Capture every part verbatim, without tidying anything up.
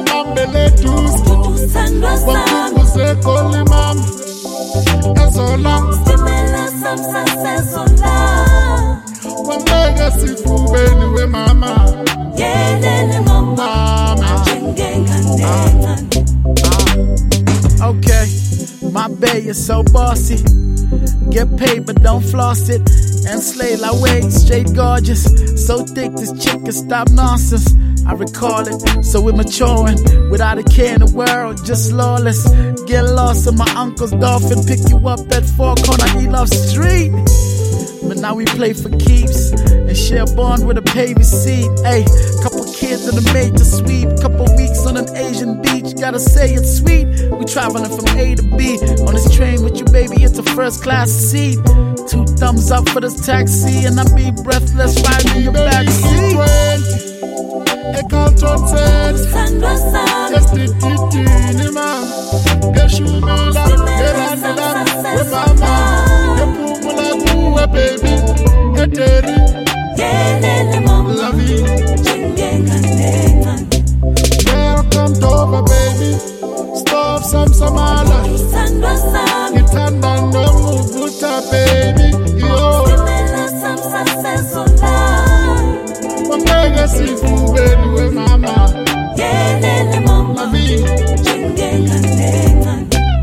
Wabambele dusko Wakukuze koli mama Ezola Stimela samsa sezola Wambega sifubeni we mama Yelele mama Chingenga nenga. Okay, my bae is so bossy. Get paid but don't floss it. And slay like way, straight gorgeous. So thick this chick can stop nonsense. I recall it, so we're maturing. Without a care in the world, just lawless. Get lost in my uncle's dolphin. Pick you up at four corner, he loves street. But now we play for keeps and share a bond with a pavy seed. Ayy, couple kids in a major suite, couple weeks on an Asian beach. Gotta say it's sweet. We traveling from A to B on this train with you, baby. It's a first class seat. Two thumbs up for this taxi, and I be breathless riding in your back seat. E canto sen, just the titi man. E shumela, e randela, e mama, e pumula kuwe baby, e teri, Yelele mama la vie. Chingenga nenga. Welcome to over baby, stop some samala. Sandwa sam Itanda no muvuta baby, yo. Stimela samsa sezola Wambega sifubeni we mama, Yelele la mama vie. Chingenga nenga.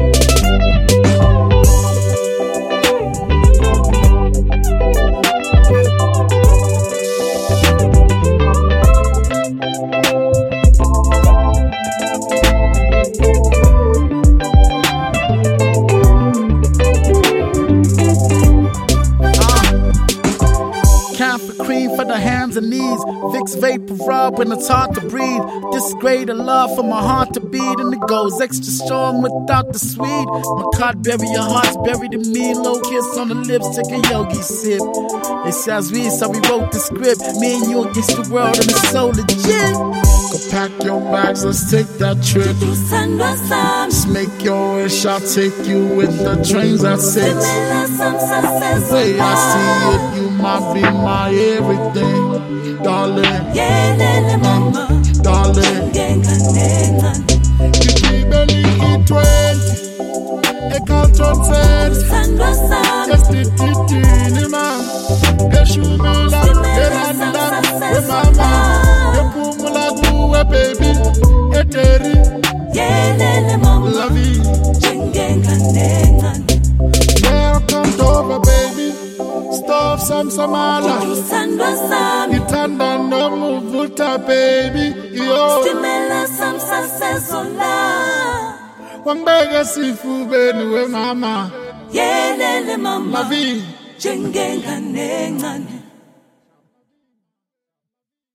Cream for the hands and knees. Vicks vapor rub when it's hard to breathe. This greater love for my heart to beat, and it goes extra strong without the sweet. My card bury your heart's buried in me. Low kiss on the lips, take a yogi sip. It sounds weird, so we wrote the script. Me and you against the world, and it's so legit. Go pack your bags, let's take that trip. Sandwa sam Just make your wish, I'll take you with the trains at six. Stimela samsa The way I see sezola it, you might be my everything, darling, Yelele mama darling. Chingenga nenga. Kitibeli kitwenty, e canto sen, Sandwa sam just the titi man. E shumela, e randela, e mama, e pumula kuwe baby, e teri, Yelele la mama vie. Chingenga nenga. Welcome to over baby, stop some samala. Sandwa sam Itanda no muvuta baby, yo. Stimela samsa sezola Wambega sifubeni we mama, Yelele la mama vie. Chingenga nenga.